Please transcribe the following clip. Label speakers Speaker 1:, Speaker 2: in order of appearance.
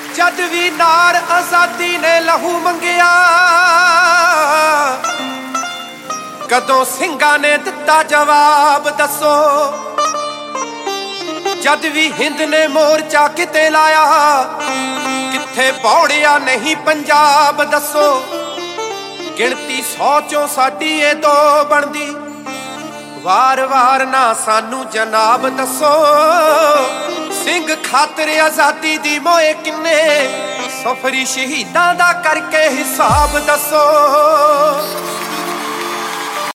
Speaker 1: ਜਦ ਵੀ ਨਾਰ ਆਜ਼ਾਦੀ ਨੇ ਲਹੂ ਮੰਗਿਆ, ਕਦੋਂ ਸਿੰਘਾਂ ਨੇ ਦਿੱਤਾ ਜਵਾਬ ਦੱਸੋ। ਜਦ ਵੀ ਹਿੰਦ ਨੇ ਮੋਰਚਾ ਕਿਤੇ ਲਾਇਆ, ਕਿੱਥੇ ਬੌੜਿਆ ਨਹੀਂ ਪੰਜਾਬ ਦੱਸੋ। ਗਿਣਤੀ 100 ਚੋਂ ਸਾਡੀ ਇਹ 2 ਬਣਦੀ, ਵਾਰ ਵਾਰ ਨਾ ਸਾਨੂੰ ਜਨਾਬ ਦੱਸੋ। ਸਿੰਘ ਖਾਤਰ ਆਜ਼ਾਦੀ ਦੀ ਮੋਏ ਕਿੰਨੇ, ਸਫਰੀ ਸ਼ਹੀਦਾਂ ਦਾ ਕਰਕੇ ਹਿਸਾਬ ਦੱਸੋ।